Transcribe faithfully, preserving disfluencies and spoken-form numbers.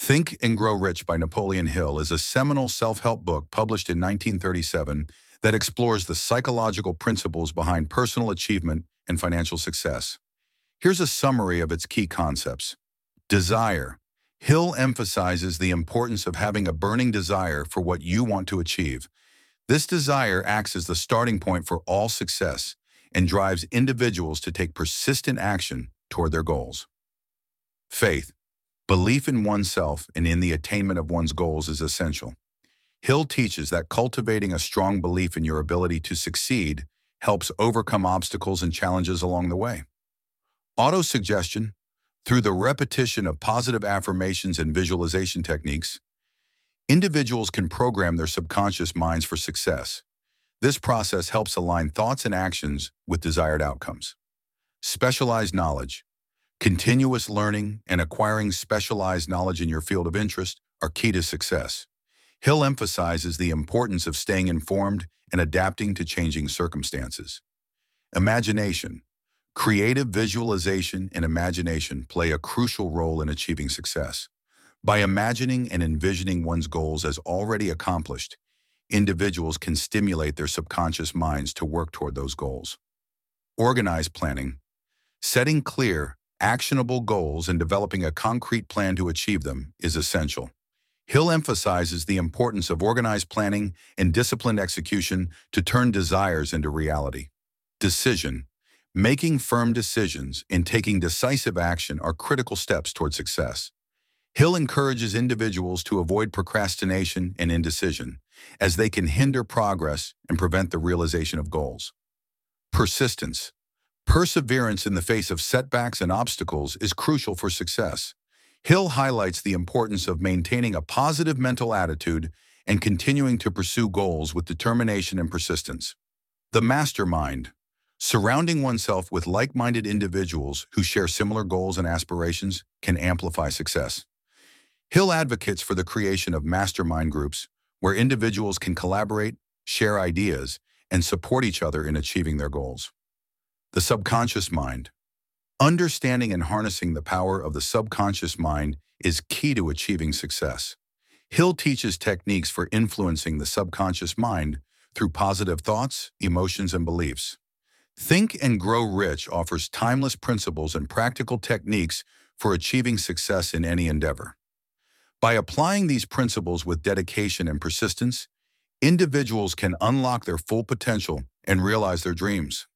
Think and Grow Rich by Napoleon Hill is a seminal self-help book published in nineteen thirty-seven that explores the psychological principles behind personal achievement and financial success. Here's a summary of its key concepts. Desire. Hill emphasizes the importance of having a burning desire for what you want to achieve. This desire acts as the starting point for all success and drives individuals to take persistent action toward their goals. Faith. Belief in oneself and in the attainment of one's goals is essential. Hill teaches that cultivating a strong belief in your ability to succeed helps overcome obstacles and challenges along the way. Autosuggestion. Through the repetition of positive affirmations and visualization techniques, individuals can program their subconscious minds for success. This process helps align thoughts and actions with desired outcomes. Specialized knowledge. Continuous learning and acquiring specialized knowledge in your field of interest are key to success. Hill emphasizes the importance of staying informed and adapting to changing circumstances. Imagination. Creative visualization and imagination play a crucial role in achieving success. By imagining and envisioning one's goals as already accomplished, individuals can stimulate their subconscious minds to work toward those goals. Organized planning. Setting clear, actionable goals and developing a concrete plan to achieve them is essential. Hill emphasizes the importance of organized planning and disciplined execution to turn desires into reality. Decision. Making firm decisions and taking decisive action are critical steps toward success. Hill encourages individuals to avoid procrastination and indecision, as they can hinder progress and prevent the realization of goals. Persistence. Perseverance in the face of setbacks and obstacles is crucial for success. Hill highlights the importance of maintaining a positive mental attitude and continuing to pursue goals with determination and persistence. The mastermind. Surrounding oneself with like-minded individuals who share similar goals and aspirations can amplify success. Hill advocates for the creation of mastermind groups where individuals can collaborate, share ideas, and support each other in achieving their goals. The subconscious mind. Understanding and harnessing the power of the subconscious mind is key to achieving success. Hill teaches techniques for influencing the subconscious mind through positive thoughts, emotions, and beliefs. Think and Grow Rich offers timeless principles and practical techniques for achieving success in any endeavor. By applying these principles with dedication and persistence, individuals can unlock their full potential and realize their dreams.